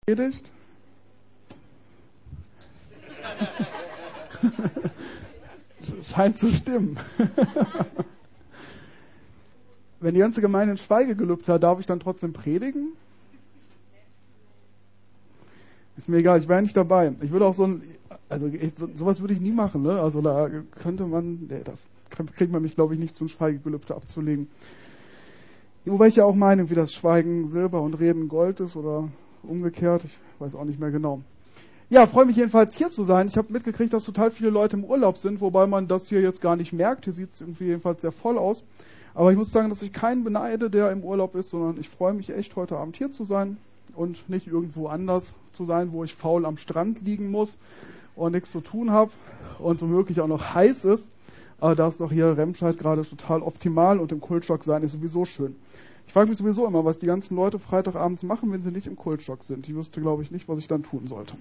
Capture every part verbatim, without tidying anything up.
Predigt. Scheint zu stimmen. Wenn die ganze Gemeinde ein Schweigegelübde hat, darf ich dann trotzdem predigen? Ist mir egal, ich wäre nicht dabei. Ich würde auch so ein, also ich, so, sowas würde ich nie machen, ne? Also da könnte man, nee, das kriegt man mich, glaube ich, nicht zu einem Schweigegelübde abzulegen. Wobei ich ja auch meine, wie das Schweigen Silber und Reden Gold ist oder umgekehrt, ich weiß auch nicht mehr genau. Ja, freue mich jedenfalls hier zu sein. Ich habe mitgekriegt, dass total viele Leute im Urlaub sind, wobei man das hier jetzt gar nicht merkt. Hier sieht es irgendwie jedenfalls sehr voll aus. Aber ich muss sagen, dass ich keinen beneide, der im Urlaub ist, sondern ich freue mich echt, heute Abend hier zu sein und nicht irgendwo anders zu sein, wo ich faul am Strand liegen muss und nichts zu tun habe und so wirklich auch noch heiß ist. Aber da ist doch hier Remscheid gerade total optimal und im Kultstock sein ist sowieso schön. Ich frage mich sowieso immer, was die ganzen Leute Freitagabends machen, wenn sie nicht im Kultstock sind. Ich wüsste, glaube ich, nicht, was ich dann tun sollte.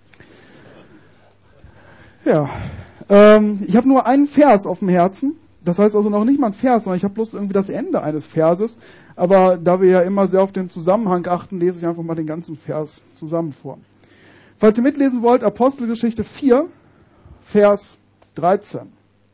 Ja, ähm, ich habe nur einen Vers auf dem Herzen. Das heißt also noch nicht mal ein Vers, sondern ich habe bloß irgendwie das Ende eines Verses. Aber da wir ja immer sehr auf den Zusammenhang achten, lese ich einfach mal den ganzen Vers zusammen vor. Falls ihr mitlesen wollt, Apostelgeschichte vier, Vers dreizehn.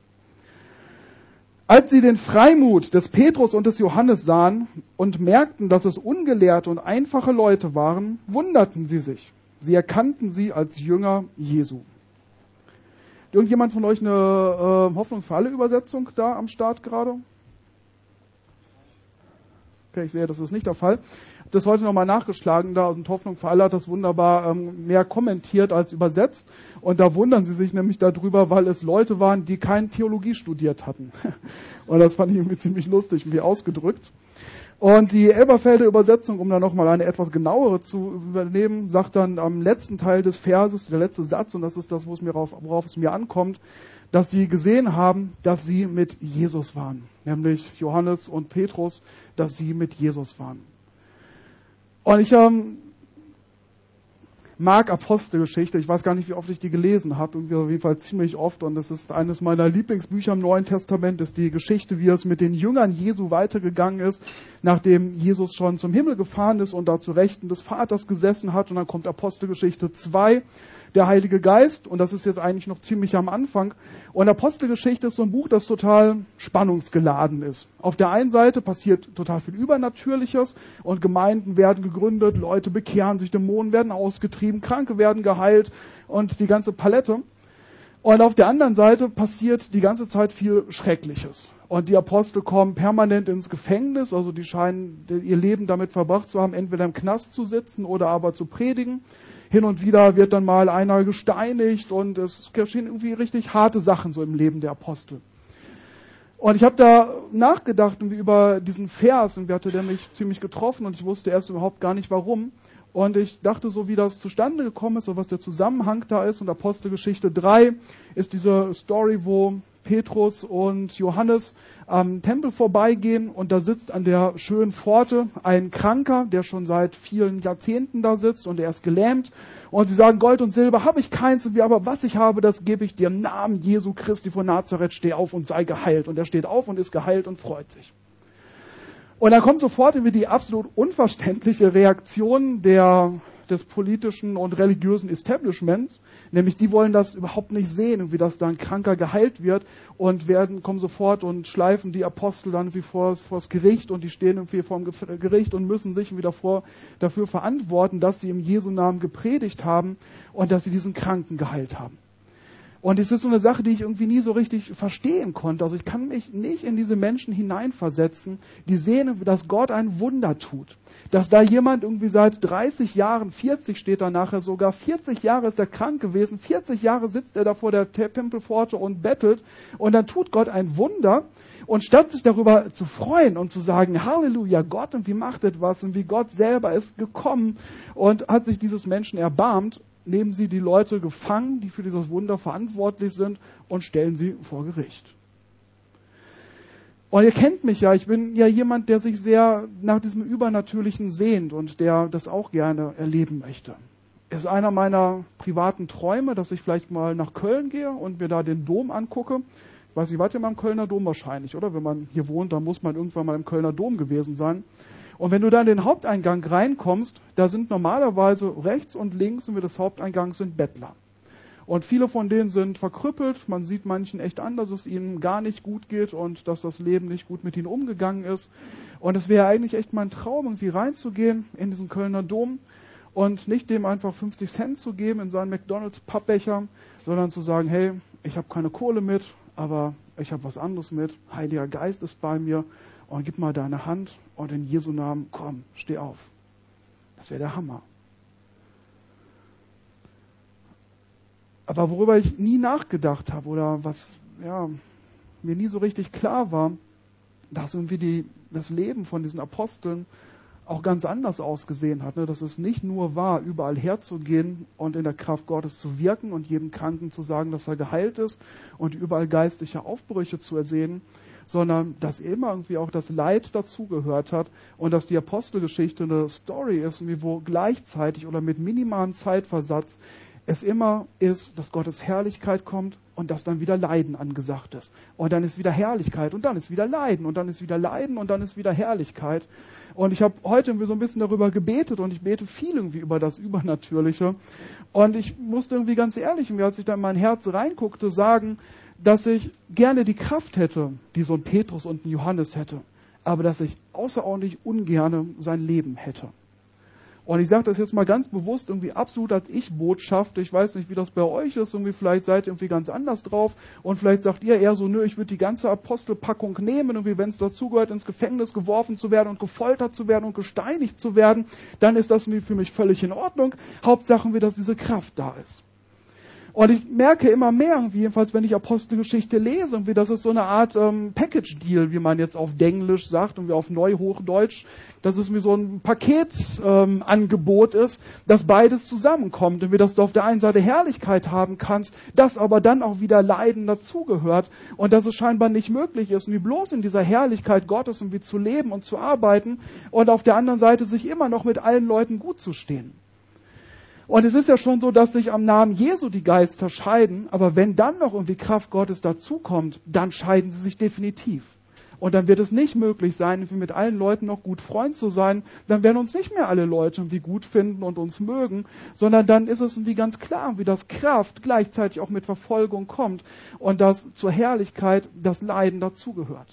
Als sie den Freimut des Petrus und des Johannes sahen und merkten, dass es ungelehrte und einfache Leute waren, wunderten sie sich. Sie erkannten sie als Jünger Jesu. Irgendjemand von euch eine äh, Hoffnung für alle Übersetzung da am Start gerade? Okay, ich sehe, das ist nicht der Fall. Ich habe das heute nochmal nachgeschlagen, da aus Hoffnung für alle hat das wunderbar ähm, mehr kommentiert als übersetzt. Und da wundern sie sich nämlich darüber, weil es Leute waren, die keine Theologie studiert hatten. Und das fand ich irgendwie ziemlich lustig, wie ausgedrückt. Und die Elberfelder Übersetzung, um da nochmal eine etwas genauere zu übernehmen, sagt dann am letzten Teil des Verses, der letzte Satz, und das ist das, wo es mir rauf, worauf es mir ankommt, dass sie gesehen haben, dass sie mit Jesus waren. Nämlich Johannes und Petrus, dass sie mit Jesus waren. Und ich ähm, mag Apostelgeschichte. Ich weiß gar nicht, wie oft ich die gelesen habe. Irgendwie auf jeden Fall ziemlich oft. Und das ist eines meiner Lieblingsbücher im Neuen Testament. Das ist die Geschichte, wie es mit den Jüngern Jesu weitergegangen ist, nachdem Jesus schon zum Himmel gefahren ist und da zu Rechten des Vaters gesessen hat. Und dann kommt Apostelgeschichte zwei, der Heilige Geist. Und das ist jetzt eigentlich noch ziemlich am Anfang. Und Apostelgeschichte ist so ein Buch, das total spannungsgeladen ist. Auf der einen Seite passiert total viel Übernatürliches und Gemeinden werden gegründet, Leute bekehren sich, Dämonen werden ausgetrieben, Kranke werden geheilt und die ganze Palette. Und auf der anderen Seite passiert die ganze Zeit viel Schreckliches. Und die Apostel kommen permanent ins Gefängnis, also die scheinen ihr Leben damit verbracht zu haben, entweder im Knast zu sitzen oder aber zu predigen. Hin und wieder wird dann mal einer gesteinigt und es geschehen irgendwie richtig harte Sachen so im Leben der Apostel. Und ich habe da nachgedacht über diesen Vers und wie hatte der mich ziemlich getroffen und ich wusste erst überhaupt gar nicht warum. Und ich dachte so, wie das zustande gekommen ist und was der Zusammenhang da ist. Und Apostelgeschichte drei ist diese Story, wo Petrus und Johannes am Tempel vorbeigehen und da sitzt an der schönen Pforte ein Kranker, der schon seit vielen Jahrzehnten da sitzt und er ist gelähmt. Und sie sagen, Gold und Silber habe ich keins, und wir aber was ich habe, das gebe ich dir. Im Namen Jesu Christi von Nazareth, steh auf und sei geheilt. Und er steht auf und ist geheilt und freut sich. Und dann kommt sofort irgendwie die absolut unverständliche Reaktion der, des politischen und religiösen Establishments, nämlich die wollen das überhaupt nicht sehen, wie das da ein Kranker geheilt wird und werden, kommen sofort und schleifen die Apostel dann irgendwie vor, vor das Gericht und die stehen irgendwie vor dem Gericht und müssen sich wieder vor, dafür verantworten, dass sie im Jesu Namen gepredigt haben und dass sie diesen Kranken geheilt haben. Und es ist so eine Sache, die ich irgendwie nie so richtig verstehen konnte. Also ich kann mich nicht in diese Menschen hineinversetzen, die sehen, dass Gott ein Wunder tut. Dass da jemand irgendwie seit dreißig Jahren, vierzig steht da nachher sogar, vierzig Jahre ist er krank gewesen, vierzig Jahre sitzt er da vor der Tempelpforte und bettelt und dann tut Gott ein Wunder. Und statt sich darüber zu freuen und zu sagen, Halleluja, Gott und wie macht etwas und wie Gott selber ist gekommen und hat sich dieses Menschen erbarmt, nehmen sie die Leute gefangen, die für dieses Wunder verantwortlich sind und stellen sie vor Gericht. Und ihr kennt mich ja, ich bin ja jemand, der sich sehr nach diesem Übernatürlichen sehnt und der das auch gerne erleben möchte. Es ist einer meiner privaten Träume, dass ich vielleicht mal nach Köln gehe und mir da den Dom angucke. Ich weiß nicht, wart ihr mal im Kölner Dom wahrscheinlich, oder? Wenn man hier wohnt, dann muss man irgendwann mal im Kölner Dom gewesen sein. Und wenn du dann in den Haupteingang reinkommst, da sind normalerweise rechts und links und des Haupteingangs sind Bettler. Und viele von denen sind verkrüppelt. Man sieht manchen echt an, dass es ihnen gar nicht gut geht und dass das Leben nicht gut mit ihnen umgegangen ist. Und es wäre eigentlich echt mein Traum, irgendwie reinzugehen in diesen Kölner Dom und nicht dem einfach fünfzig Cent zu geben in seinen McDonalds-Pappbecher, sondern zu sagen, hey, ich habe keine Kohle mit, aber ich habe was anderes mit. Heiliger Geist ist bei mir und gib mal deine Hand und in Jesu Namen, komm, steh auf. Das wäre der Hammer. Aber worüber ich nie nachgedacht habe oder was ja, mir nie so richtig klar war, dass irgendwie die, das Leben von diesen Aposteln auch ganz anders ausgesehen hat. Ne? Dass es nicht nur war, überall herzugehen und in der Kraft Gottes zu wirken und jedem Kranken zu sagen, dass er geheilt ist und überall geistliche Aufbrüche zu ersehen, sondern dass immer irgendwie auch das Leid dazugehört hat und dass die Apostelgeschichte eine Story ist, wo gleichzeitig oder mit minimalem Zeitversatz es immer ist, dass Gottes Herrlichkeit kommt und dass dann wieder Leiden angesagt ist. Und dann ist wieder Herrlichkeit und dann ist wieder Leiden und dann ist wieder Leiden und dann ist wieder Herrlichkeit. Und ich habe heute irgendwie so ein bisschen darüber gebetet und ich bete viel irgendwie über das Übernatürliche. Und ich musste irgendwie ganz ehrlich, als ich da in mein Herz reinguckte, sagen, dass ich gerne die Kraft hätte, die so ein Petrus und ein Johannes hätte, aber dass ich außerordentlich ungerne sein Leben hätte. Und ich sage das jetzt mal ganz bewusst irgendwie absolut als Ich-Botschaft. Ich weiß nicht, wie das bei euch ist. Irgendwie vielleicht seid ihr irgendwie ganz anders drauf. Und vielleicht sagt ihr eher so, nö, ich würde die ganze Apostelpackung nehmen. Irgendwie, wenn es dazugehört, ins Gefängnis geworfen zu werden und gefoltert zu werden und gesteinigt zu werden, dann ist das für mich völlig in Ordnung. Hauptsache, dass diese Kraft da ist. Und ich merke immer mehr, irgendwie, jedenfalls wenn ich Apostelgeschichte lese, irgendwie, das ist so eine Art ähm, Package-Deal, wie man jetzt auf Denglisch sagt und wie auf Neuhochdeutsch, dass es wie so ein Paketangebot ähm, ist, dass beides zusammenkommt und wie dass du auf der einen Seite Herrlichkeit haben kannst, dass aber dann auch wieder Leiden dazugehört und dass es scheinbar nicht möglich ist, wie bloß in dieser Herrlichkeit Gottes irgendwie zu leben und zu arbeiten und auf der anderen Seite sich immer noch mit allen Leuten gut zu stehen. Und es ist ja schon so, dass sich am Namen Jesu die Geister scheiden, aber wenn dann noch irgendwie Kraft Gottes dazukommt, dann scheiden sie sich definitiv. Und dann wird es nicht möglich sein, irgendwie mit allen Leuten noch gut Freund zu sein. Dann werden uns nicht mehr alle Leute irgendwie gut finden und uns mögen, sondern dann ist es irgendwie ganz klar, wie das Kraft gleichzeitig auch mit Verfolgung kommt und dass zur Herrlichkeit das Leiden dazugehört.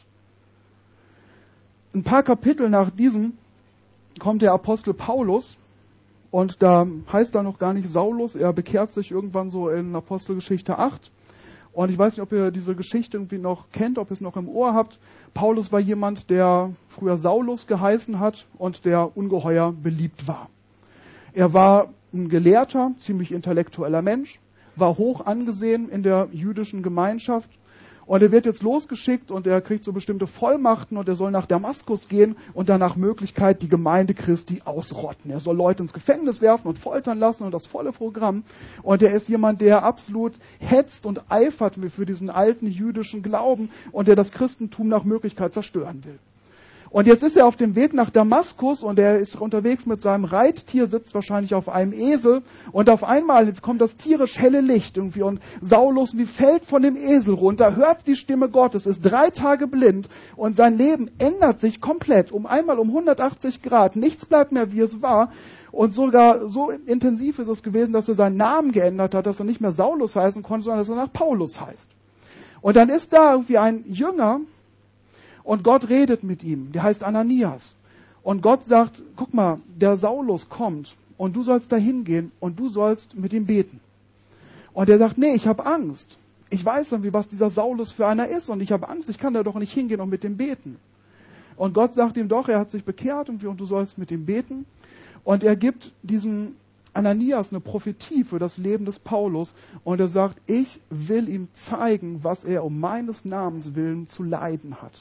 Ein paar Kapitel nach diesem kommt der Apostel Paulus. Und da heißt er noch gar nicht Saulus, er bekehrt sich irgendwann so in Apostelgeschichte acht. Und ich weiß nicht, ob ihr diese Geschichte irgendwie noch kennt, ob ihr es noch im Ohr habt. Paulus war jemand, der früher Saulus geheißen hat und der ungeheuer beliebt war. Er war ein gelehrter, ziemlich intellektueller Mensch, war hoch angesehen in der jüdischen Gemeinschaft. Und er wird jetzt losgeschickt und er kriegt so bestimmte Vollmachten und er soll nach Damaskus gehen und dann nach Möglichkeit die Gemeinde Christi ausrotten. Er soll Leute ins Gefängnis werfen und foltern lassen und das volle Programm. Und er ist jemand, der absolut hetzt und eifert für diesen alten jüdischen Glauben und der das Christentum nach Möglichkeit zerstören will. Und jetzt ist er auf dem Weg nach Damaskus und er ist unterwegs mit seinem Reittier, sitzt wahrscheinlich auf einem Esel und auf einmal kommt das tierisch helle Licht irgendwie und Saulus wie fällt von dem Esel runter, hört die Stimme Gottes, ist drei Tage blind und sein Leben ändert sich komplett, um einmal um hundertachtzig Grad, nichts bleibt mehr wie es war und sogar so intensiv ist es gewesen, dass er seinen Namen geändert hat, dass er nicht mehr Saulus heißen konnte, sondern dass er nach Paulus heißt. Und dann ist da irgendwie ein Jünger, und Gott redet mit ihm, der heißt Ananias. Und Gott sagt, guck mal, der Saulus kommt und du sollst da hingehen und du sollst mit ihm beten. Und er sagt, nee, ich habe Angst. Ich weiß irgendwie, was dieser Saulus für einer ist und ich habe Angst, ich kann da doch nicht hingehen und mit ihm beten. Und Gott sagt ihm doch, er hat sich bekehrt und du sollst mit ihm beten. Und er gibt diesem Ananias eine Prophetie für das Leben des Paulus und er sagt, ich will ihm zeigen, was er um meines Namens willen zu leiden hat.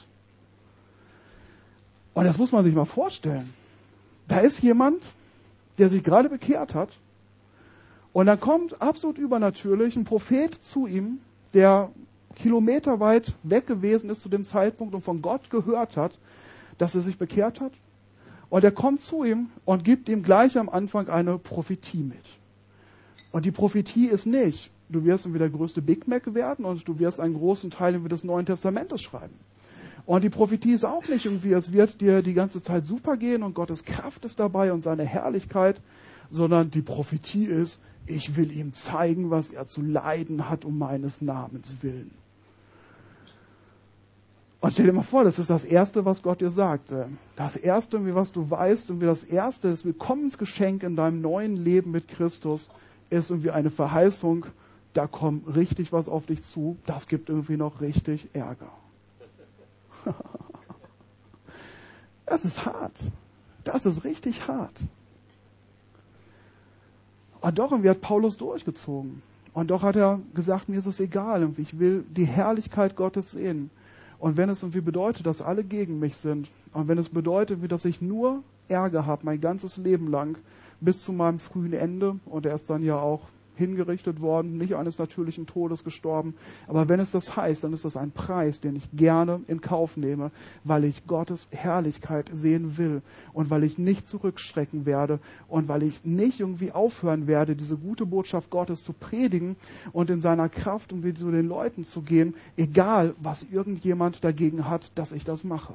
Und das muss man sich mal vorstellen. Da ist jemand, der sich gerade bekehrt hat und dann kommt absolut übernatürlich ein Prophet zu ihm, der kilometerweit weg gewesen ist zu dem Zeitpunkt und von Gott gehört hat, dass er sich bekehrt hat. Und er kommt zu ihm und gibt ihm gleich am Anfang eine Prophetie mit. Und die Prophetie ist nicht, du wirst irgendwie der größte Big Mac werden und du wirst einen großen Teil des Neuen Testamentes schreiben. Und die Prophetie ist auch nicht irgendwie, es wird dir die ganze Zeit super gehen und Gottes Kraft ist dabei und seine Herrlichkeit, sondern die Prophetie ist, ich will ihm zeigen, was er zu leiden hat um meines Namens willen. Und stell dir mal vor, das ist das Erste, was Gott dir sagt. Das Erste, was du weißt, und das Erste, das Willkommensgeschenk in deinem neuen Leben mit Christus, ist irgendwie eine Verheißung, da kommt richtig was auf dich zu, das gibt irgendwie noch richtig Ärger. Das ist hart. Das ist richtig hart. Und doch irgendwie hat Paulus durchgezogen. Und doch hat er gesagt, mir ist es egal, irgendwie, ich will die Herrlichkeit Gottes sehen. Und wenn es irgendwie bedeutet, dass alle gegen mich sind, und wenn es bedeutet, wie dass ich nur Ärger habe, mein ganzes Leben lang, bis zu meinem frühen Ende, und er ist dann ja auch hingerichtet worden, nicht eines natürlichen Todes gestorben, aber wenn es das heißt, dann ist das ein Preis, den ich gerne in Kauf nehme, weil ich Gottes Herrlichkeit sehen will und weil ich nicht zurückschrecken werde und weil ich nicht irgendwie aufhören werde, diese gute Botschaft Gottes zu predigen und in seiner Kraft irgendwie zu den Leuten zu gehen, egal was irgendjemand dagegen hat, dass ich das mache.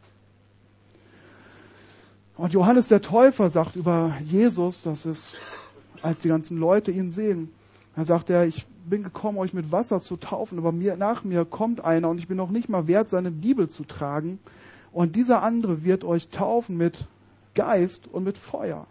Und Johannes der Täufer sagt über Jesus, das ist, als die ganzen Leute ihn sehen, dann sagt er, ich bin gekommen, euch mit Wasser zu taufen, aber mir, nach mir kommt einer und ich bin noch nicht mal wert, seine Bibel zu tragen. Und dieser andere wird euch taufen mit Geist und mit Feuer.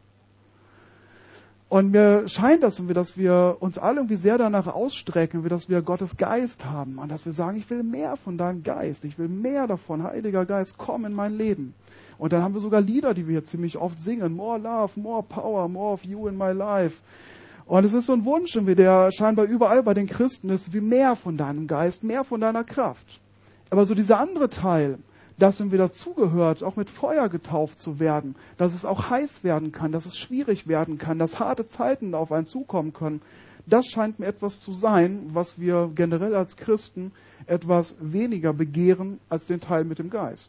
Und mir scheint das irgendwie, dass wir uns alle irgendwie sehr danach ausstrecken, wie dass wir Gottes Geist haben und dass wir sagen, ich will mehr von deinem Geist, ich will mehr davon, Heiliger Geist, komm in mein Leben. Und dann haben wir sogar Lieder, die wir hier ziemlich oft singen, more love, more power, more of you in my life. Und es ist so ein Wunsch, der scheinbar überall bei den Christen ist, wie mehr von deinem Geist, mehr von deiner Kraft. Aber so dieser andere Teil, dass ihm wieder zugehört, auch mit Feuer getauft zu werden, dass es auch heiß werden kann, dass es schwierig werden kann, dass harte Zeiten auf einen zukommen können, das scheint mir etwas zu sein, was wir generell als Christen etwas weniger begehren als den Teil mit dem Geist.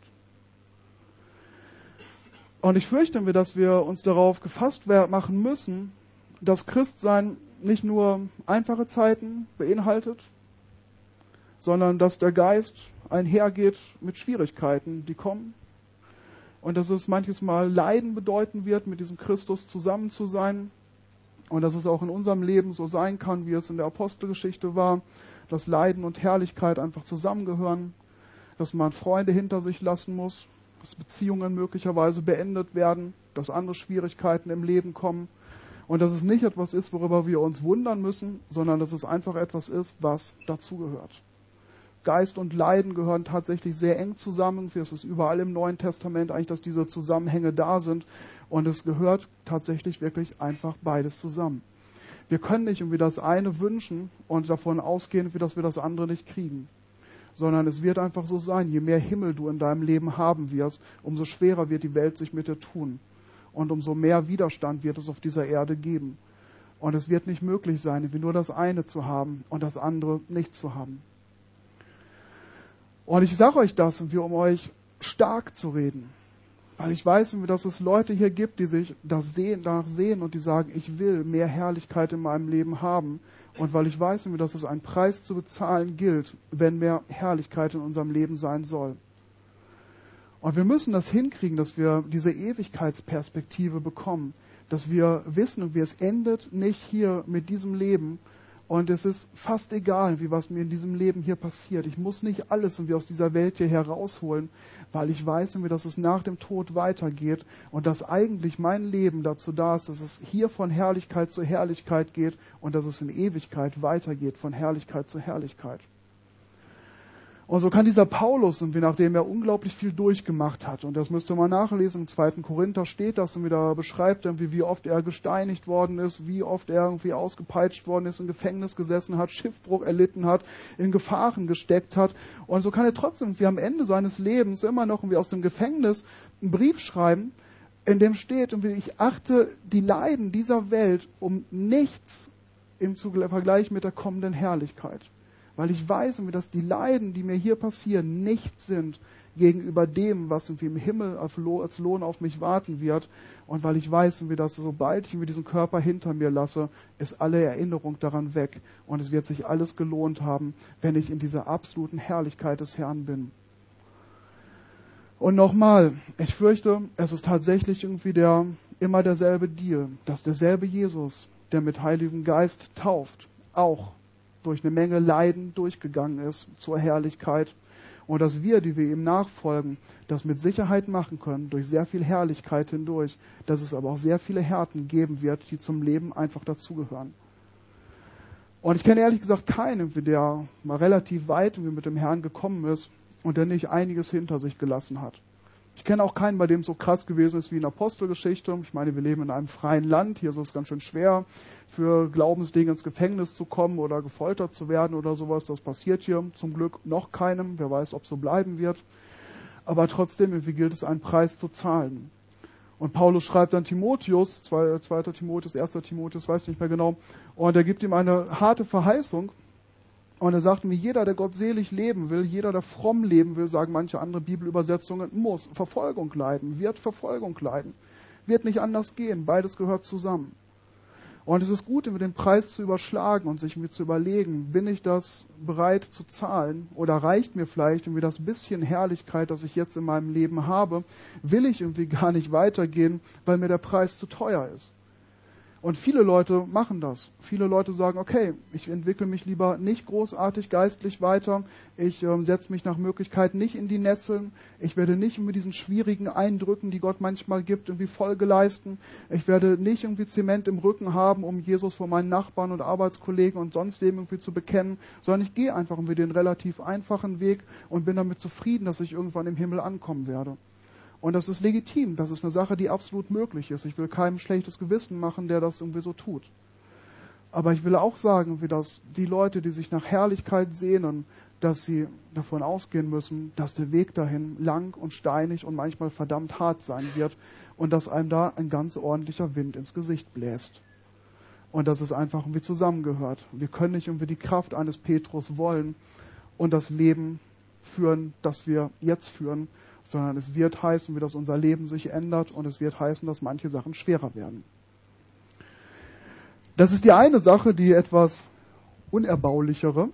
Und ich fürchte mir, dass wir uns darauf gefasst machen müssen, dass Christsein nicht nur einfache Zeiten beinhaltet, sondern dass der Geist einhergeht mit Schwierigkeiten, die kommen. Und dass es manches Mal Leiden bedeuten wird, mit diesem Christus zusammen zu sein. Und dass es auch in unserem Leben so sein kann, wie es in der Apostelgeschichte war, dass Leiden und Herrlichkeit einfach zusammengehören, dass man Freunde hinter sich lassen muss, dass Beziehungen möglicherweise beendet werden, dass andere Schwierigkeiten im Leben kommen und dass es nicht etwas ist, worüber wir uns wundern müssen, sondern dass es einfach etwas ist, was dazugehört. Geist und Leiden gehören tatsächlich sehr eng zusammen. Es ist überall im Neuen Testament eigentlich, dass diese Zusammenhänge da sind und es gehört tatsächlich wirklich einfach beides zusammen. Wir können nicht irgendwie das eine wünschen und davon ausgehen, dass wir das andere nicht kriegen. Sondern es wird einfach so sein, je mehr Himmel du in deinem Leben haben wirst, umso schwerer wird die Welt sich mit dir tun. Und umso mehr Widerstand wird es auf dieser Erde geben. Und es wird nicht möglich sein, wie nur das eine zu haben und das andere nicht zu haben. Und ich sage euch das, um euch stark zu reden. Weil ich weiß, dass es Leute hier gibt, die sich das sehen, danach sehen und die sagen, ich will mehr Herrlichkeit in meinem Leben haben. Und weil ich weiß, dass es einen Preis zu bezahlen gilt, wenn mehr Herrlichkeit in unserem Leben sein soll. Und wir müssen das hinkriegen, dass wir diese Ewigkeitsperspektive bekommen. Dass wir wissen, wie es endet nicht hier mit diesem Leben. Und es ist fast egal, wie was mir in diesem Leben hier passiert. Ich muss nicht alles irgendwie aus dieser Welt hier herausholen, weil ich weiß, dass es nach dem Tod weitergeht und dass eigentlich mein Leben dazu da ist, dass es hier von Herrlichkeit zu Herrlichkeit geht und dass es in Ewigkeit weitergeht, von Herrlichkeit zu Herrlichkeit. Und so kann dieser Paulus, und wie nachdem er unglaublich viel durchgemacht hat, und das müsst ihr mal nachlesen, im zweiten Korinther steht das, und wieder beschreibt irgendwie, wie oft er gesteinigt worden ist, wie oft er irgendwie ausgepeitscht worden ist, im Gefängnis gesessen hat, Schiffbruch erlitten hat, in Gefahren gesteckt hat. Und so kann er trotzdem irgendwie am Ende seines Lebens immer noch irgendwie aus dem Gefängnis einen Brief schreiben, in dem steht, irgendwie, ich achte die Leiden dieser Welt um nichts im Vergleich mit der kommenden Herrlichkeit. Weil ich weiß, dass die Leiden, die mir hier passieren, nichts sind gegenüber dem, was irgendwie im Himmel als Lohn auf mich warten wird. Und weil ich weiß, dass sobald ich mir diesen Körper hinter mir lasse, ist alle Erinnerung daran weg. Und es wird sich alles gelohnt haben, wenn ich in dieser absoluten Herrlichkeit des Herrn bin. Und nochmal, ich fürchte, es ist tatsächlich irgendwie der, immer derselbe Deal, dass derselbe Jesus, der mit Heiligem Geist tauft, auch durch eine Menge Leiden durchgegangen ist zur Herrlichkeit. Und dass wir, die wir ihm nachfolgen, das mit Sicherheit machen können, durch sehr viel Herrlichkeit hindurch, dass es aber auch sehr viele Härten geben wird, die zum Leben einfach dazugehören. Und ich kenne ehrlich gesagt keinen, der mal relativ weit mit dem Herrn gekommen ist und der nicht einiges hinter sich gelassen hat. Ich kenne auch keinen, bei dem es so krass gewesen ist wie in der Apostelgeschichte. Ich meine, wir leben in einem freien Land. Hier ist es ganz schön schwer, für Glaubensdinge ins Gefängnis zu kommen oder gefoltert zu werden oder sowas. Das passiert hier zum Glück noch keinem. Wer weiß, ob es so bleiben wird. Aber trotzdem, irgendwie gilt es, einen Preis zu zahlen. Und Paulus schreibt dann Timotheus, zweiter Timotheus, erster Timotheus, weiß nicht mehr genau, und er gibt ihm eine harte Verheißung. Und er sagt mir, jeder, der gottselig leben will, jeder, der fromm leben will, sagen manche andere Bibelübersetzungen, muss Verfolgung leiden, wird Verfolgung leiden. Wird nicht anders gehen, beides gehört zusammen. Und es ist gut, irgendwie den Preis zu überschlagen und sich mir zu überlegen, bin ich das bereit zu zahlen oder reicht mir vielleicht irgendwie das bisschen Herrlichkeit, das ich jetzt in meinem Leben habe, will ich irgendwie gar nicht weitergehen, weil mir der Preis zu teuer ist. Und viele Leute machen das. Viele Leute sagen, okay, ich entwickle mich lieber nicht großartig geistlich weiter. Ich äh, setze mich nach Möglichkeit nicht in die Nesseln. Ich werde nicht mit diesen schwierigen Eindrücken, die Gott manchmal gibt, irgendwie Folge leisten. Ich werde nicht irgendwie Zement im Rücken haben, um Jesus vor meinen Nachbarn und Arbeitskollegen und sonst wem irgendwie zu bekennen, sondern ich gehe einfach irgendwie den relativ einfachen Weg und bin damit zufrieden, dass ich irgendwann im Himmel ankommen werde. Und das ist legitim, das ist eine Sache, die absolut möglich ist. Ich will keinem schlechtes Gewissen machen, der das irgendwie so tut. Aber ich will auch sagen, wie das die Leute, die sich nach Herrlichkeit sehnen, dass sie davon ausgehen müssen, dass der Weg dahin lang und steinig und manchmal verdammt hart sein wird und dass einem da ein ganz ordentlicher Wind ins Gesicht bläst. Und dass es einfach irgendwie zusammengehört. Wir können nicht irgendwie die Kraft eines Petrus wollen und das Leben führen, das wir jetzt führen, sondern es wird heißen, wie das unser Leben sich ändert und es wird heißen, dass manche Sachen schwerer werden. Das ist die eine Sache, die etwas unerbaulichere.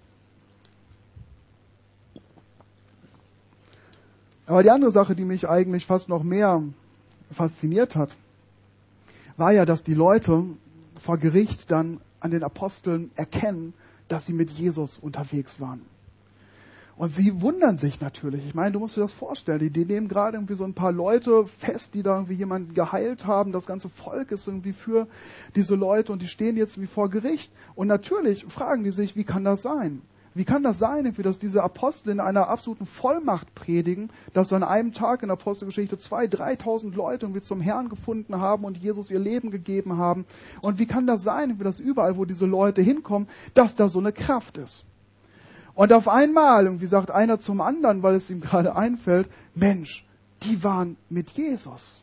Aber die andere Sache, die mich eigentlich fast noch mehr fasziniert hat, war ja, dass die Leute vor Gericht dann an den Aposteln erkennen, dass sie mit Jesus unterwegs waren. Und sie wundern sich natürlich. Ich meine, du musst dir das vorstellen. Die, die nehmen gerade irgendwie so ein paar Leute fest, die da irgendwie jemanden geheilt haben. Das ganze Volk ist irgendwie für diese Leute und die stehen jetzt wie vor Gericht. Und natürlich fragen die sich, wie kann das sein? Wie kann das sein, irgendwie, dass diese Apostel in einer absoluten Vollmacht predigen, dass an einem Tag in der Apostelgeschichte zweitausend, dreitausend Leute irgendwie zum Herrn gefunden haben und Jesus ihr Leben gegeben haben? Und wie kann das sein, irgendwie, dass überall, wo diese Leute hinkommen, dass da so eine Kraft ist? Und auf einmal, irgendwie sagt einer zum anderen, weil es ihm gerade einfällt, Mensch, die waren mit Jesus.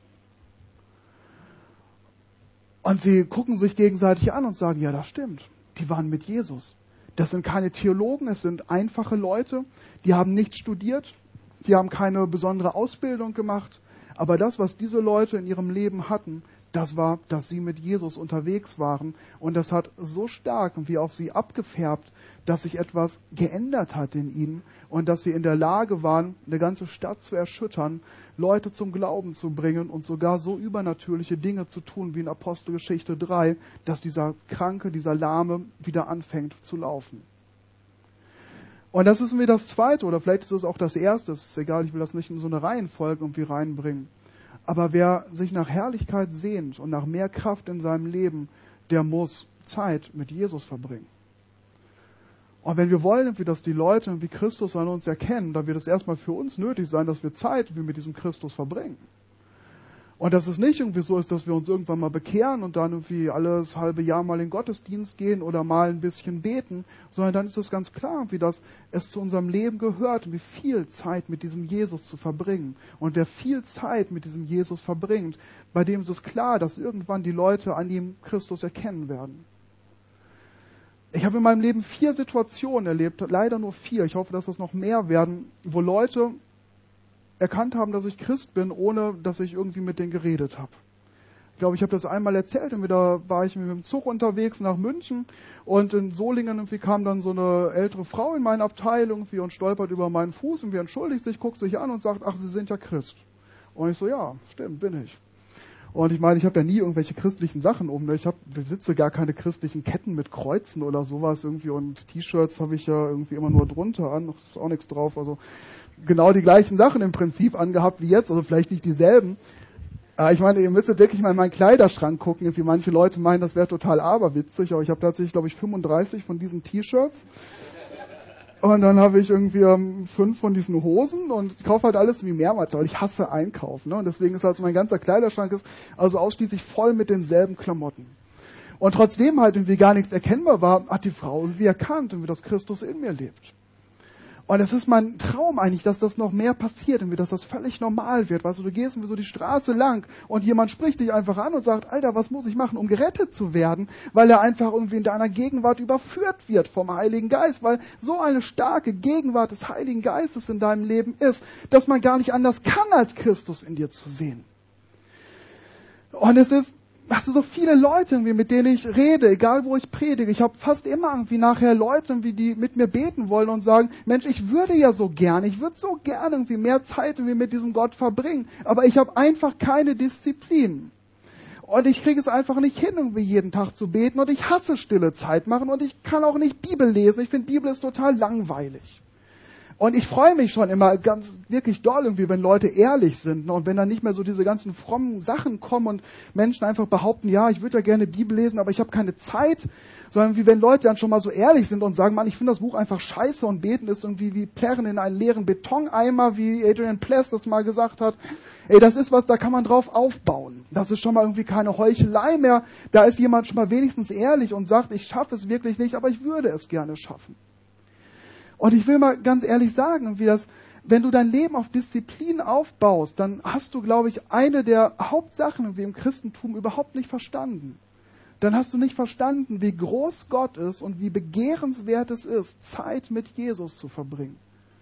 Und sie gucken sich gegenseitig an und sagen, ja, das stimmt, die waren mit Jesus. Das sind keine Theologen, es sind einfache Leute, die haben nicht studiert, die haben keine besondere Ausbildung gemacht, aber das, was diese Leute in ihrem Leben hatten, das war, dass sie mit Jesus unterwegs waren. Und das hat so stark wie auf sie abgefärbt, dass sich etwas geändert hat in ihnen und dass sie in der Lage waren, eine ganze Stadt zu erschüttern, Leute zum Glauben zu bringen und sogar so übernatürliche Dinge zu tun wie in Apostelgeschichte drei, dass dieser Kranke, dieser Lahme wieder anfängt zu laufen. Und das ist mir das Zweite, oder vielleicht ist es auch das Erste, es ist egal, ich will das nicht in so eine Reihenfolge irgendwie reinbringen. Aber wer sich nach Herrlichkeit sehnt und nach mehr Kraft in seinem Leben, der muss Zeit mit Jesus verbringen. Und wenn wir wollen, wie das die Leute wie Christus an uns erkennen, dann wird es erstmal für uns nötig sein, dass wir Zeit wie mit diesem Christus verbringen. Und dass es nicht irgendwie so ist, dass wir uns irgendwann mal bekehren und dann irgendwie alles halbe Jahr mal in den Gottesdienst gehen oder mal ein bisschen beten, sondern dann ist es ganz klar, wie das es zu unserem Leben gehört, wie viel Zeit mit diesem Jesus zu verbringen. Und wer viel Zeit mit diesem Jesus verbringt, bei dem ist es klar, dass irgendwann die Leute an ihm Christus erkennen werden. Ich habe in meinem Leben vier Situationen erlebt, leider nur vier, ich hoffe, dass das noch mehr werden, wo Leute erkannt haben, dass ich Christ bin, ohne dass ich irgendwie mit denen geredet habe. Ich glaube, ich habe das einmal erzählt, und da war ich mit dem Zug unterwegs nach München, und in Solingen irgendwie kam dann so eine ältere Frau in meine Abteilung irgendwie und stolpert über meinen Fuß und entschuldigt sich, guckt sich an und sagt, ach, Sie sind ja Christ. Und ich so, ja, stimmt, bin ich. Und ich meine, ich habe ja nie irgendwelche christlichen Sachen um. Ne? Ich hab, besitze gar keine christlichen Ketten mit Kreuzen oder sowas irgendwie, und T-Shirts habe ich ja irgendwie immer nur drunter an, ist auch nichts drauf. Also genau die gleichen Sachen im Prinzip angehabt wie jetzt, also vielleicht nicht dieselben. Aber ich meine, ihr müsstet wirklich mal in meinen Kleiderschrank gucken. Irgendwie manche Leute meinen, das wäre total aberwitzig, aber ich habe tatsächlich, glaube ich, fünfunddreißig von diesen T-Shirts. Und dann habe ich irgendwie ähm, fünf von diesen Hosen, und ich kaufe halt alles wie mehrmals, weil ich hasse Einkaufen. Ne? Und deswegen ist halt mein ganzer Kleiderschrank ist also ausschließlich voll mit denselben Klamotten. Und trotzdem halt irgendwie gar nichts erkennbar war, hat die Frau irgendwie erkannt, irgendwie, dass Christus in mir lebt. Und es ist mein Traum eigentlich, dass das noch mehr passiert, irgendwie, dass das völlig normal wird. Weißt du, du gehst irgendwie so die Straße lang und jemand spricht dich einfach an und sagt, Alter, was muss ich machen, um gerettet zu werden? Weil er einfach irgendwie in deiner Gegenwart überführt wird vom Heiligen Geist, weil so eine starke Gegenwart des Heiligen Geistes in deinem Leben ist, dass man gar nicht anders kann, als Christus in dir zu sehen. Und es ist, hast du so viele Leute, irgendwie, mit denen ich rede, egal wo ich predige. Ich habe fast immer irgendwie nachher Leute, irgendwie, die mit mir beten wollen und sagen, Mensch, ich würde ja so gerne, ich würde so gerne irgendwie mehr Zeit irgendwie mit diesem Gott verbringen, aber ich habe einfach keine Disziplin. Und ich kriege es einfach nicht hin, irgendwie jeden Tag zu beten, und ich hasse stille Zeit machen, und ich kann auch nicht Bibel lesen. Ich finde, Bibel ist total langweilig. Und ich freue mich schon immer ganz wirklich doll irgendwie, wenn Leute ehrlich sind, ne? Und wenn dann nicht mehr so diese ganzen frommen Sachen kommen und Menschen einfach behaupten, ja, ich würde ja gerne Bibel lesen, aber ich habe keine Zeit, sondern wie wenn Leute dann schon mal so ehrlich sind und sagen, Mann, ich finde das Buch einfach scheiße, und beten ist irgendwie wie Plärren in einen leeren Betoneimer, wie Adrian Pless das mal gesagt hat. Ey, das ist was, da kann man drauf aufbauen. Das ist schon mal irgendwie keine Heuchelei mehr. Da ist jemand schon mal wenigstens ehrlich und sagt, ich schaffe es wirklich nicht, aber ich würde es gerne schaffen. Und ich will mal ganz ehrlich sagen, wie das, wenn du dein Leben auf Disziplin aufbaust, dann hast du, glaube ich, eine der Hauptsachen wie im Christentum überhaupt nicht verstanden. Dann hast du nicht verstanden, wie groß Gott ist und wie begehrenswert es ist, Zeit mit Jesus zu verbringen.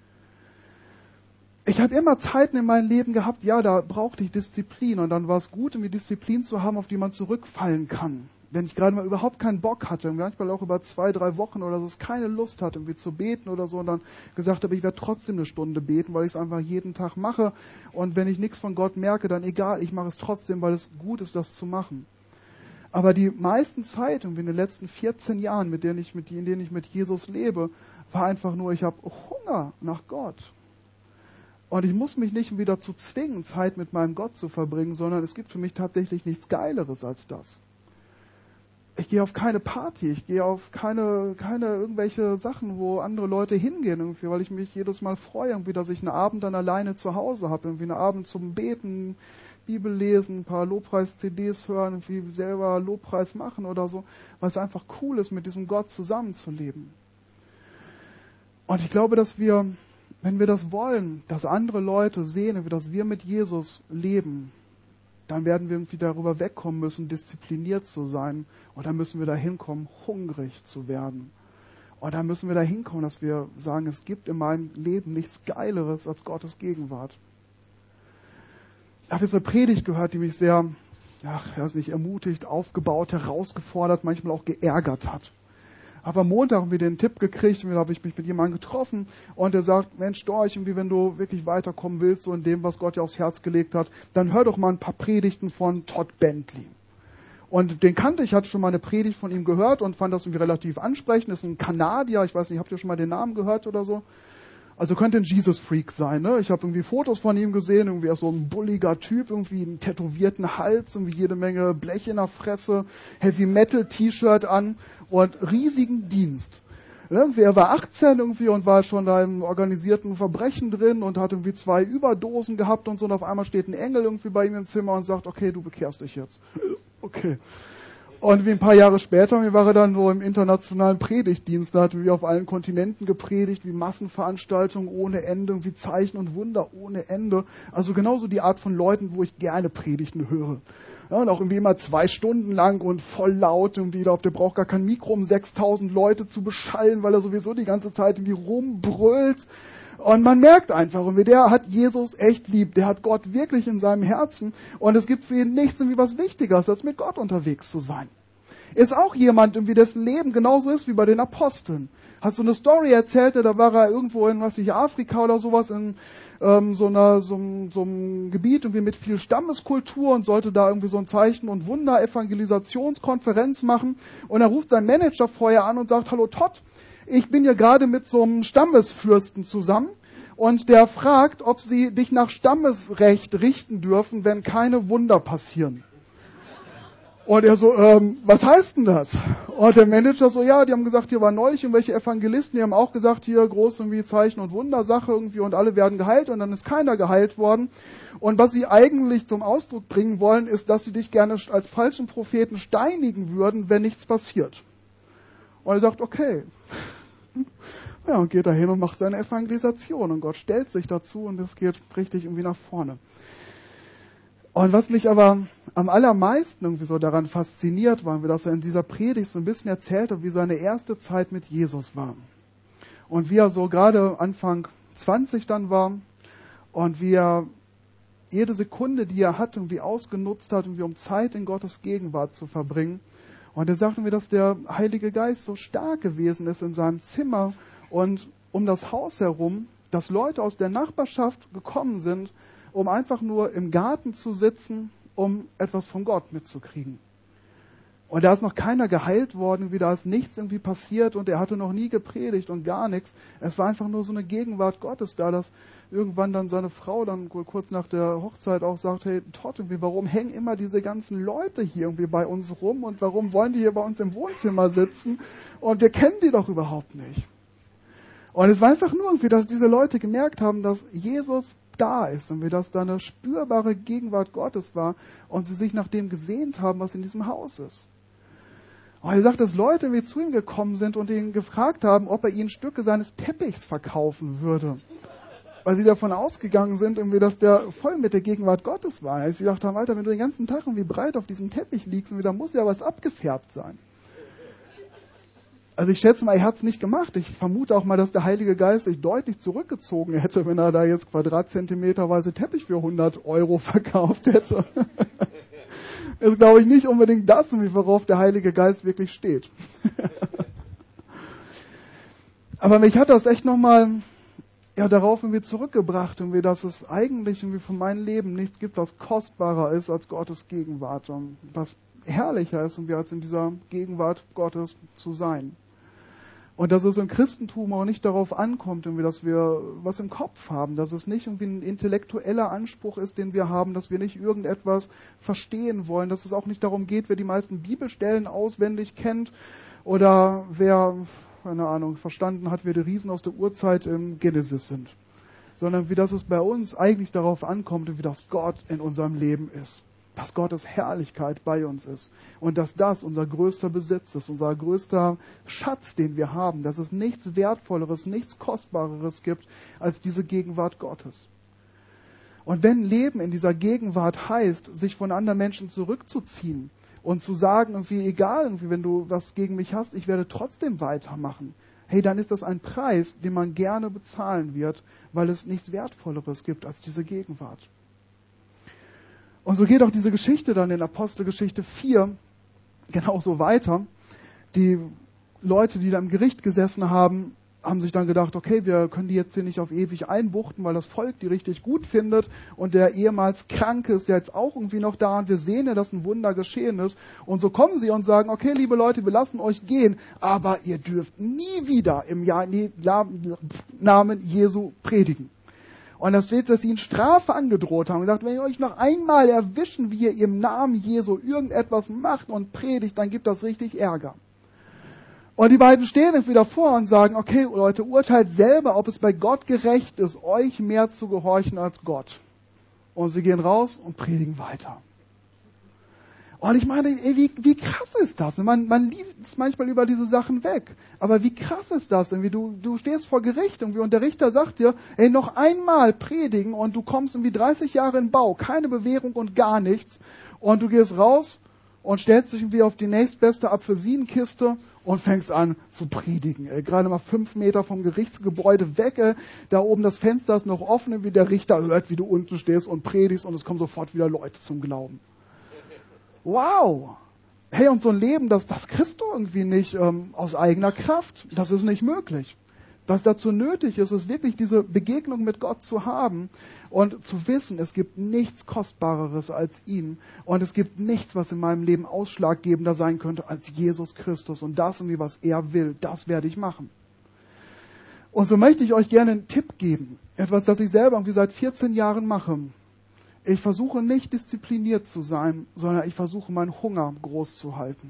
Ich habe immer Zeiten in meinem Leben gehabt, ja, da brauchte ich Disziplin, und dann war es gut, irgendwie Disziplin zu haben, auf die man zurückfallen kann. Wenn ich gerade mal überhaupt keinen Bock hatte, manchmal auch über zwei, drei Wochen oder so, keine Lust hatte, irgendwie zu beten oder so, und dann gesagt habe, ich werde trotzdem eine Stunde beten, weil ich es einfach jeden Tag mache, und wenn ich nichts von Gott merke, dann egal, ich mache es trotzdem, weil es gut ist, das zu machen. Aber die meisten Zeit, irgendwie in den letzten vierzehn Jahren, mit denen ich, mit, in denen ich mit Jesus lebe, war einfach nur, ich habe Hunger nach Gott. Und ich muss mich nicht wieder dazu zwingen, Zeit mit meinem Gott zu verbringen, sondern es gibt für mich tatsächlich nichts Geileres als das. Ich gehe auf keine Party, ich gehe auf keine, keine irgendwelche Sachen, wo andere Leute hingehen, irgendwie, weil ich mich jedes Mal freue, irgendwie, dass ich einen Abend dann alleine zu Hause habe, irgendwie einen Abend zum Beten, Bibel lesen, ein paar Lobpreis-C Ds hören, irgendwie selber Lobpreis machen oder so, weil es einfach cool ist, mit diesem Gott zusammenzuleben. Und ich glaube, dass wir, wenn wir das wollen, dass andere Leute sehen, dass wir mit Jesus leben, dann werden wir irgendwie darüber wegkommen müssen, diszipliniert zu sein. Und dann müssen wir da hinkommen, hungrig zu werden. Und dann müssen wir da hinkommen, dass wir sagen, es gibt in meinem Leben nichts Geileres als Gottes Gegenwart. Ich habe jetzt eine Predigt gehört, die mich sehr, ach, ich weiß nicht, ermutigt, aufgebaut, herausgefordert, manchmal auch geärgert hat. Aber am Montag haben wir den Tipp gekriegt, und da habe ich mich mit jemandem getroffen, und der sagt, Mensch, Storch, irgendwie, wenn du wirklich weiterkommen willst, so in dem, was Gott dir aufs Herz gelegt hat, dann hör doch mal ein paar Predigten von Todd Bentley. Und den kannte ich, hatte schon mal eine Predigt von ihm gehört und fand das irgendwie relativ ansprechend. Das ist ein Kanadier, ich weiß nicht, habt ihr schon mal den Namen gehört oder so? Also könnte ein Jesus-Freak sein, ne? Ich habe irgendwie Fotos von ihm gesehen, irgendwie er ist so ein bulliger Typ, irgendwie einen tätowierten Hals, irgendwie jede Menge Blech in der Fresse, Heavy-Metal-T-Shirt an und riesigen Dienst. Irgendwie, er war achtzehn irgendwie und war schon da im organisierten Verbrechen drin und hat irgendwie zwei Überdosen gehabt und so, und auf einmal steht ein Engel irgendwie bei ihm im Zimmer und sagt, okay, du bekehrst dich jetzt. Okay. Und wie ein paar Jahre später war er dann so im internationalen Predigtdienst, da hatten wir auf allen Kontinenten gepredigt, wie Massenveranstaltungen ohne Ende, wie Zeichen und Wunder ohne Ende. Also genauso die Art von Leuten, wo ich gerne Predigten höre. Ja, und auch irgendwie immer zwei Stunden lang und voll laut, irgendwie, der braucht gar kein Mikro, um sechstausend Leute zu beschallen, weil er sowieso die ganze Zeit irgendwie rumbrüllt. Und man merkt einfach, irgendwie, der hat Jesus echt lieb, der hat Gott wirklich in seinem Herzen und es gibt für ihn nichts irgendwie was Wichtigeres, als mit Gott unterwegs zu sein. Ist auch jemand, irgendwie, dessen Leben genauso ist wie bei den Aposteln. Hast du eine Story erzählt, da war er irgendwo in, was ich, Afrika oder sowas, in ähm, so, einer, so, so einem Gebiet irgendwie mit viel Stammeskultur und sollte da irgendwie so ein Zeichen- und Wunder-Evangelisationskonferenz machen. Und er ruft seinen Manager vorher an und sagt, hallo Todd, ich bin ja gerade mit so einem Stammesfürsten zusammen und der fragt, ob sie dich nach Stammesrecht richten dürfen, wenn keine Wunder passieren. Und er so, ähm, was heißt denn das? Und der Manager so, ja, die haben gesagt, hier waren neulich irgendwelche Evangelisten, die haben auch gesagt, hier groß irgendwie Zeichen- und Wundersache irgendwie und alle werden geheilt und dann ist keiner geheilt worden. Und was sie eigentlich zum Ausdruck bringen wollen, ist, dass sie dich gerne als falschen Propheten steinigen würden, wenn nichts passiert. Und er sagt, okay. Ja, und geht dahin und macht seine Evangelisation und Gott stellt sich dazu und es geht richtig irgendwie nach vorne. Und was mich aber am allermeisten irgendwie so daran fasziniert war, dass er in dieser Predigt so ein bisschen erzählt hat, wie seine erste Zeit mit Jesus war. Und wie er so gerade Anfang zwanzig dann war und wie er jede Sekunde, die er hat, irgendwie ausgenutzt hat, irgendwie um Zeit in Gottes Gegenwart zu verbringen. Und er sagte mir, dass der Heilige Geist so stark gewesen ist in seinem Zimmer und um das Haus herum, dass Leute aus der Nachbarschaft gekommen sind, um einfach nur im Garten zu sitzen, um etwas von Gott mitzukriegen. Und da ist noch keiner geheilt worden, wie da ist nichts irgendwie passiert und er hatte noch nie gepredigt und gar nichts. Es war einfach nur so eine Gegenwart Gottes da, dass irgendwann dann seine Frau dann kurz nach der Hochzeit auch sagt, hey Todd, irgendwie, warum hängen immer diese ganzen Leute hier irgendwie bei uns rum und warum wollen die hier bei uns im Wohnzimmer sitzen und wir kennen die doch überhaupt nicht. Und es war einfach nur irgendwie, dass diese Leute gemerkt haben, dass Jesus da ist und wie das da eine spürbare Gegenwart Gottes war und sie sich nach dem gesehnt haben, was in diesem Haus ist. Und er sagt, dass Leute wie zu ihm gekommen sind und ihn gefragt haben, ob er ihnen Stücke seines Teppichs verkaufen würde. Weil sie davon ausgegangen sind, irgendwie, dass der voll mit der Gegenwart Gottes war. Also sie dachten, Alter, wenn du den ganzen Tag irgendwie breit auf diesem Teppich liegst, da muss ja was abgefärbt sein. Also ich schätze mal, er hat es nicht gemacht. Ich vermute auch mal, dass der Heilige Geist sich deutlich zurückgezogen hätte, wenn er da jetzt Quadratzentimeterweise Teppich für hundert Euro verkauft hätte. Das ist, glaube ich, nicht unbedingt das, worauf der Heilige Geist wirklich steht. Aber mich hat das echt nochmal ja, darauf irgendwie zurückgebracht, irgendwie, dass es eigentlich irgendwie für mein Leben nichts gibt, was kostbarer ist als Gottes Gegenwart. Und was herrlicher ist, irgendwie, als in dieser Gegenwart Gottes zu sein. Und dass es im Christentum auch nicht darauf ankommt, irgendwie, dass wir was im Kopf haben, dass es nicht irgendwie ein intellektueller Anspruch ist, den wir haben, dass wir nicht irgendetwas verstehen wollen, dass es auch nicht darum geht, wer die meisten Bibelstellen auswendig kennt oder wer, keine Ahnung, verstanden hat, wer die Riesen aus der Urzeit im Genesis sind, sondern wie dass es bei uns eigentlich darauf ankommt, wie das Gott in unserem Leben ist. Dass Gottes Herrlichkeit bei uns ist und dass das unser größter Besitz ist, unser größter Schatz, den wir haben, dass es nichts Wertvolleres, nichts Kostbareres gibt als diese Gegenwart Gottes. Und wenn Leben in dieser Gegenwart heißt, sich von anderen Menschen zurückzuziehen und zu sagen, irgendwie, egal, irgendwie, wenn du was gegen mich hast, ich werde trotzdem weitermachen, hey, dann ist das ein Preis, den man gerne bezahlen wird, weil es nichts Wertvolleres gibt als diese Gegenwart. Und so geht auch diese Geschichte dann in Apostelgeschichte vier genauso weiter. Die Leute, die da im Gericht gesessen haben, haben sich dann gedacht, okay, wir können die jetzt hier nicht auf ewig einbuchten, weil das Volk die richtig gut findet und der ehemals Kranke ist ja jetzt auch irgendwie noch da und wir sehen ja, dass ein Wunder geschehen ist. Und so kommen sie und sagen, okay, liebe Leute, wir lassen euch gehen, aber ihr dürft nie wieder im Namen Jesu predigen. Und da steht, dass sie ihnen Strafe angedroht haben und gesagt, wenn ihr euch noch einmal erwischen, wie ihr im Namen Jesu irgendetwas macht und predigt, dann gibt das richtig Ärger. Und die beiden stehen dann wieder vor und sagen, okay Leute, urteilt selber, ob es bei Gott gerecht ist, euch mehr zu gehorchen als Gott. Und sie gehen raus und predigen weiter. Und ich meine, ey, wie, wie krass ist das? Man, man liest manchmal über diese Sachen weg. Aber wie krass ist das? Irgendwie du, du stehst vor Gericht irgendwie und der Richter sagt dir, ey, noch einmal predigen und du kommst irgendwie dreißig Jahre in Bau, keine Bewährung und gar nichts. Und du gehst raus und stellst dich irgendwie auf die nächstbeste Apfelsinenkiste und fängst an zu predigen. Ey. Gerade mal fünf Meter vom Gerichtsgebäude weg. Ey. Da oben das Fenster ist noch offen, wie der Richter hört, wie du unten stehst und predigst und es kommen sofort wieder Leute zum Glauben. Wow! Hey, und so ein Leben, das, das kriegst du irgendwie nicht ähm, aus eigener Kraft. Das ist nicht möglich. Was dazu nötig ist, ist wirklich diese Begegnung mit Gott zu haben und zu wissen, es gibt nichts Kostbareres als ihn und es gibt nichts, was in meinem Leben ausschlaggebender sein könnte als Jesus Christus und das irgendwie, was er will, das werde ich machen. Und so möchte ich euch gerne einen Tipp geben, etwas, das ich selber irgendwie seit vierzehn Jahren mache. Ich versuche nicht diszipliniert zu sein, sondern ich versuche meinen Hunger groß zu halten.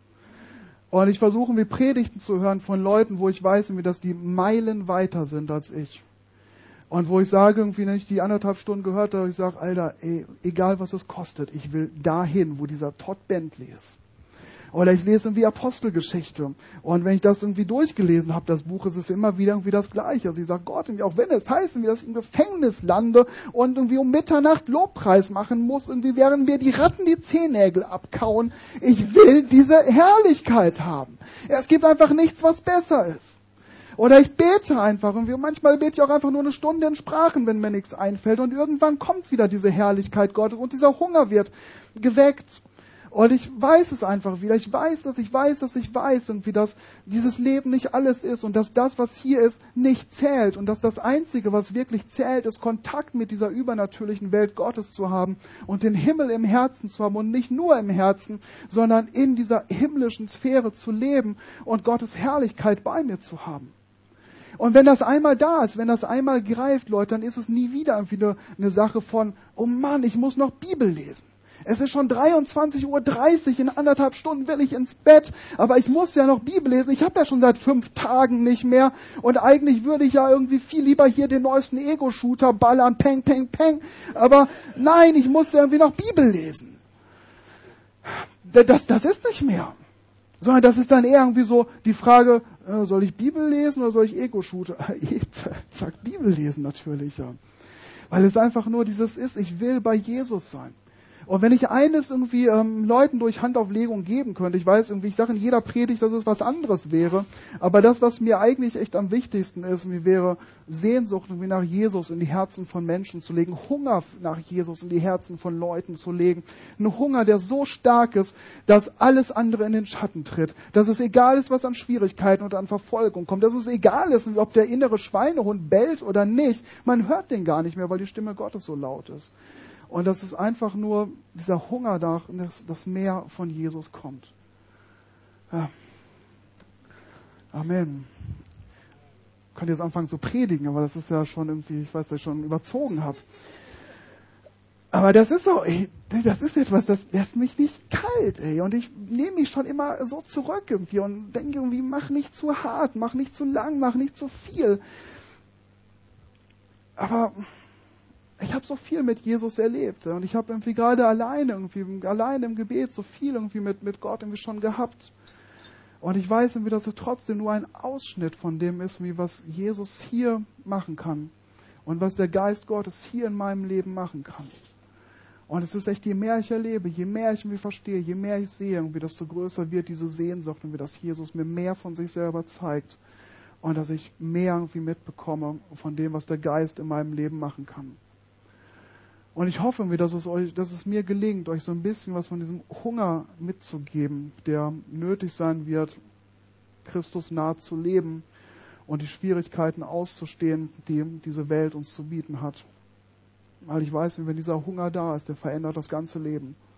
Und ich versuche mir Predigten zu hören von Leuten, wo ich weiß, dass die Meilen weiter sind als ich. Und wo ich sage, irgendwie, wenn ich die anderthalb Stunden gehört habe, ich sage, Alter, ey, egal was es kostet, ich will dahin, wo dieser Todd Bentley ist. Oder ich lese irgendwie Apostelgeschichte. Und wenn ich das irgendwie durchgelesen habe, das Buch, ist es immer wieder irgendwie das Gleiche. Also ich sage, Gott, irgendwie, auch wenn es heißt, irgendwie, dass ich im Gefängnis lande und irgendwie um Mitternacht Lobpreis machen muss, irgendwie während mir die Ratten die Zehennägel abkauen, ich will diese Herrlichkeit haben. Es gibt einfach nichts, was besser ist. Oder ich bete einfach irgendwie. Und manchmal bete ich auch einfach nur eine Stunde in Sprachen, wenn mir nichts einfällt. Und irgendwann kommt wieder diese Herrlichkeit Gottes und dieser Hunger wird geweckt. Und ich weiß es einfach wieder. Ich weiß, dass ich weiß, dass ich weiß irgendwie, dass dieses Leben nicht alles ist und dass das, was hier ist, nicht zählt. Und dass das Einzige, was wirklich zählt, ist, Kontakt mit dieser übernatürlichen Welt Gottes zu haben und den Himmel im Herzen zu haben. Und nicht nur im Herzen, sondern in dieser himmlischen Sphäre zu leben und Gottes Herrlichkeit bei mir zu haben. Und wenn das einmal da ist, wenn das einmal greift, Leute, dann ist es nie wieder irgendwie eine, eine Sache von, oh Mann, ich muss noch Bibel lesen. Es ist schon dreiundzwanzig Uhr dreißig, in anderthalb Stunden will ich ins Bett, aber ich muss ja noch Bibel lesen. Ich habe ja schon seit fünf Tagen nicht mehr und eigentlich würde ich ja irgendwie viel lieber hier den neuesten Ego-Shooter ballern, peng, peng, peng. Aber nein, ich muss ja irgendwie noch Bibel lesen. Das, das ist nicht mehr. Sondern das ist dann eher irgendwie so die Frage, äh, soll ich Bibel lesen oder soll ich Ego-Shooter? Sagt Bibel lesen natürlich, ja. Weil es einfach nur dieses ist, ich will bei Jesus sein. Und wenn ich eines irgendwie ähm, Leuten durch Handauflegung geben könnte, ich weiß irgendwie, ich sage in jeder Predigt, dass es was anderes wäre, aber das, was mir eigentlich echt am wichtigsten ist, mir wäre Sehnsucht irgendwie nach Jesus in die Herzen von Menschen zu legen, Hunger nach Jesus in die Herzen von Leuten zu legen, ein Hunger, der so stark ist, dass alles andere in den Schatten tritt, dass es egal ist, was an Schwierigkeiten und an Verfolgung kommt, dass es egal ist, ob der innere Schweinehund bellt oder nicht, man hört den gar nicht mehr, weil die Stimme Gottes so laut ist. Und dass es einfach nur dieser Hunger nach, dass das Meer von Jesus kommt. Ja. Amen. Ich kann jetzt anfangen zu predigen, aber das ist ja schon irgendwie, ich weiß, dass ich schon überzogen habe. Aber das ist so, ey, das ist etwas, das lässt mich nicht kalt, ey. Und ich nehme mich schon immer so zurück irgendwie und denke irgendwie, mach nicht zu hart, mach nicht zu lang, mach nicht zu viel. Aber ich habe so viel mit Jesus erlebt und ich habe irgendwie gerade alleine irgendwie alleine im Gebet so viel irgendwie mit mit Gott irgendwie schon gehabt und ich weiß irgendwie, dass es trotzdem nur ein Ausschnitt von dem ist, wie was Jesus hier machen kann und was der Geist Gottes hier in meinem Leben machen kann. Und es ist echt, je mehr ich erlebe, je mehr ich irgendwie verstehe, je mehr ich sehe, irgendwie, desto größer wird diese Sehnsucht und wie dass Jesus mir mehr von sich selber zeigt und dass ich mehr irgendwie mitbekomme von dem, was der Geist in meinem Leben machen kann. Und ich hoffe, dass es euch, dass es mir gelingt, euch so ein bisschen was von diesem Hunger mitzugeben, der nötig sein wird, Christus nahe zu leben und die Schwierigkeiten auszustehen, die diese Welt uns zu bieten hat. Weil ich weiß, wenn dieser Hunger da ist, der verändert das ganze Leben.